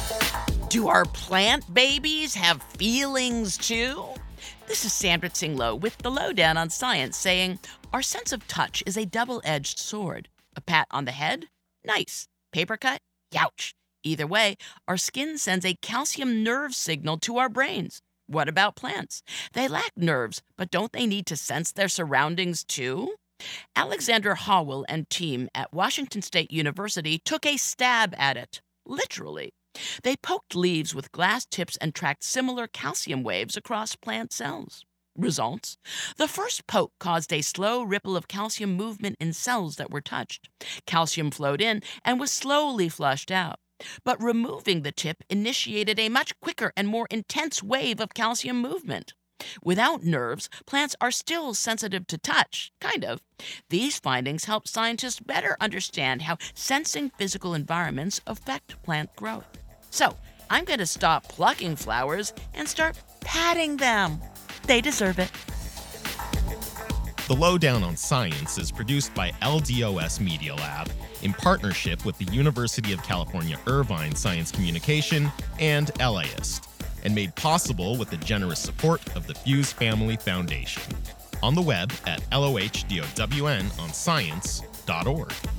Do our plant babies have feelings too? This is Sandra Tsinglow with the Lowdown on Science saying, our sense of touch is a double-edged sword. A pat on the head? Nice. Paper cut? Youch. Either way, our skin sends a calcium nerve signal to our brains. What about plants? They lack nerves, but don't they need to sense their surroundings too? Alexander Howell and team at Washington State University took a stab at it, literally. They poked leaves with glass tips and tracked similar calcium waves across plant cells. Results? The first poke caused a slow ripple of calcium movement in cells that were touched. Calcium flowed in and was slowly flushed out. But removing the tip initiated a much quicker and more intense wave of calcium movement. Without nerves, plants are still sensitive to touch, kind of. These findings help scientists better understand how sensing physical environments affect plant growth. So, I'm going to stop plucking flowers and start patting them. They deserve it. The Lowdown on Science is produced by LDOS Media Lab in partnership with the University of California Irvine Science Communication and LAist, and made possible with the generous support of the Fuse Family Foundation. On the web at LOHDOWNonscience.org.